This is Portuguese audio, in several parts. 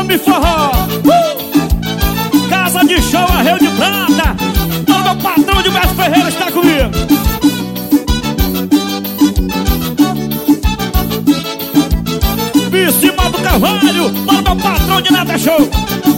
Nome Forró, Casa de Show Arreio de Prata. O meu patrão de Mestre Ferreira está comigo. Cima do Carvalho, para o meu patrão de Nada Show.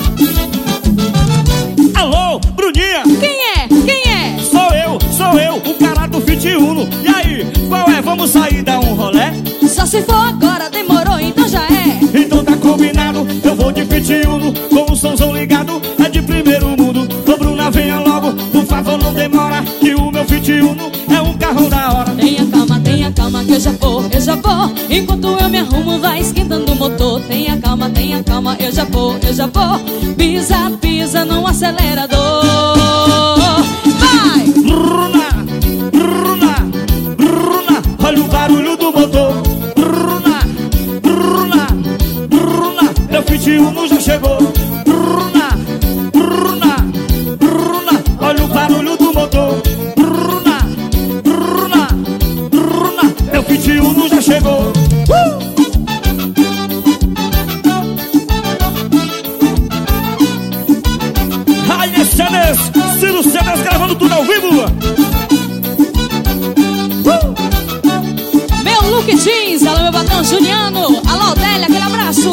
Alô, Bruninha. Quem é? Quem é? Sou eu, o cara do Fit Uno. E aí, qual é? Vamos sair, dar um rolé? Só se for agora, demorou, então já é. Então tá combinado, eu vou de Fit Uno, com o somzão ligado, é de primeiro mundo. Ô Bruna, venha logo, por favor não demora, que o meu Fit Uno é um carrão da hora. Tenha calma que eu já vou. Enquanto eu me arrumo, vai esquentando o motor. Tenha calma, eu já vou. Pisa no acelerador. Vai! Bruna, olha o barulho do motor. Bruna, meu Fit Uno já chegou. Bruna, olha o barulho do motor. Bruna, meu Fit Uno já chegou. Rainha CDs, Ciro CDs gravando tudo ao vivo. Meu Look Jeans, alô meu patrão Juliano. Alô Odélia, aquele abraço.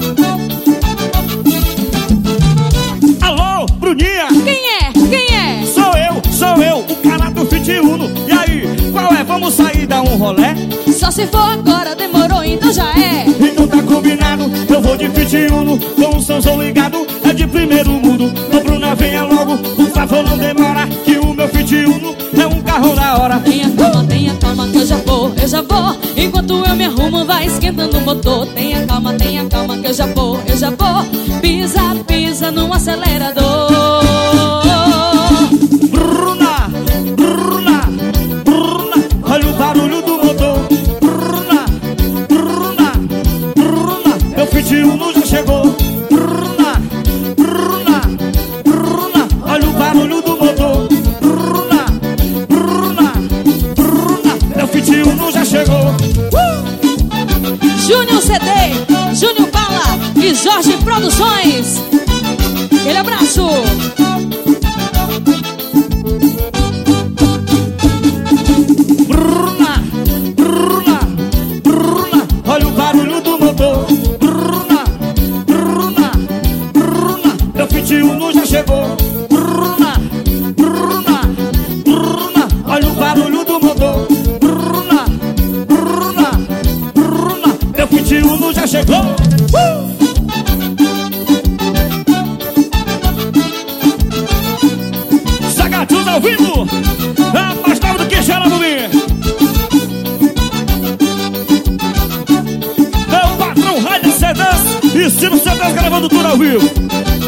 Alô, Bruninha. Quem é? Sou eu, o cara do Fit Uno. E aí, qual é? Vamos sair, dar um rolé? Só se for agora, demorou, então já é. Então tá combinado, eu vou de Fit Uno, com o somzão ligado, é de primeiro mundo. Ô Bruna, venha logo, por favor não demora, que o meu Fit Uno é um carro da hora. Tenha calma que eu já vou. Enquanto eu me arrumo, vai esquentando o motor. Tenha calma que eu já vou. Pisa no acelerador. Bruna, olha o barulho do motor. Bruna, meu Fit Uno já chegou. Bruna, olha o barulho do motor. Bruna, meu Fit Uno já chegou. Júnior CD, Júnior Bala e Jorge Produções. Aquele abraço. Bruna, olha o barulho do motor. Bruna, meu Fit Uno já chegou. Bruna, olha o barulho do motor. Bruna, meu Fit Uno já chegou. Sagatudo ao vivo, mais novo do que chora por mim. Meu patrão Rainha CDs e Ciro CDs gravando tudo ao vivo.